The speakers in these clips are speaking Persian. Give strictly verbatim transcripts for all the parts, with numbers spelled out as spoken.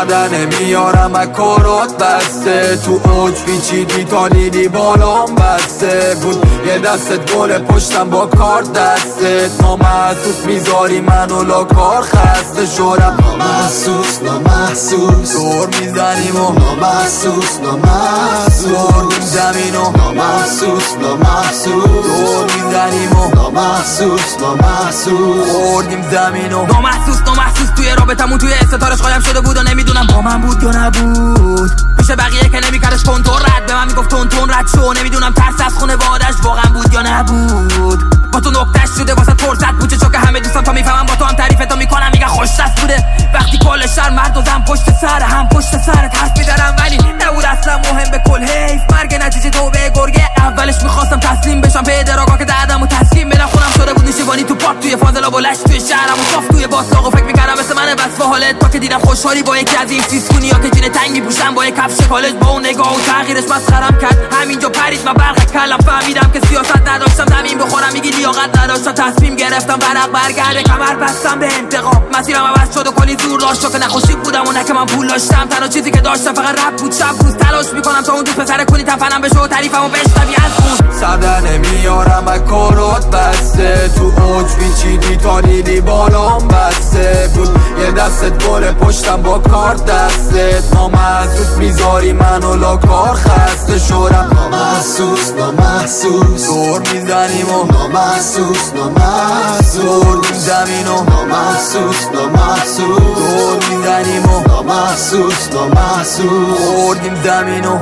سر نمیارم از کارات بسته، تو اوج پیچیدی تا دیدی بالام بسته بود، یه دستت گل پشتم با کار دستت، نامحسوس میذاری منو لا کار خسته شدم، نامحسوس نامحسوس دور میزنیم و نامحسوس نامحسوس بردیم زمینو، نامحسوس نامحسوس دور میزنیم و نامحسوس نامحسوس بردیم زمینو. نامحسوس نامحسوس توی رابطمون توی استارش قایم شده بود و نمیدونم با من بود یا نبود، پیش بقیه که نمیکردش کنترل رد به من میگفت تون تون رد شو، نمیدونم ترس از خونه وادش واقعا بود یا نبود، با تو نقطهش شده واسه فرصت بود چون که همه دوستان تا میفهمم با تو هم تعریفتو میکنم میگن خوش دست بوده، وقتی کل شهر مرد و زن پشت سر هم پشت سرت حرف میزنم ولی نبود اصلا مهم به کل، حیف مرگ نتیجه تو به گرگه، اولش میخواستم تسلیم بشم به دراگاه که دردم و تسلیم بدم، خونم شده بود نشیوانی تو پارک توی فاضلا بلش توی شهرم و صاف توی باطلاق و فکر میکردم مثل منه بس با حالت، تا که دیدم خوشحالی با یکی از این سیسکونی ها که جین تنگ میپوشن با یک کفش کالج، با اون نگاه و تغییرش مسخرم کرد، همینجا پرید من برق کلم، فهمیدم که سیاست نداشتم زمین بخورم میگی لیاقت نداشتم، تصمیم گرفتم برق برگرده کمر بستم به انتقام، مسیرم عوض شد و کلی زور داشت که نخوشی بودم و نه که من پول داشتم، تنها چیزی که داشتم فقط رپ بود، شب روز تلاش میکنم تا اون دوست پسر کنی تفنم بشه و تعریفمو بشنوی از خون، سر نمیارم از کارات بسته، تو اوج پیچیدی تا دیدی بالام بسته بود، یه دستت گل پشتم با کار دستت، نامحسوس میذاری منو لا کار خسته شدم، نامحسوس نامحسوس دور میزنیم و نامحسوس نامحسوس بردیم زمینو، نامحسوس نامحسوس دور میزنیم و نامحسوس نامحسوس بردیم زمینو.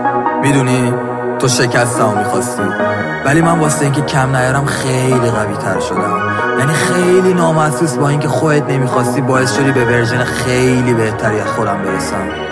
میدونی تو شکستمو میخواستی ولی من واسه اینکه کم نیارم خیلی قوی تر شدم، یعنی خیلی نامحسوس با اینکه خودت نمیخواستی باعث شدی به ورژن خیلی بهتری از خودم برسم.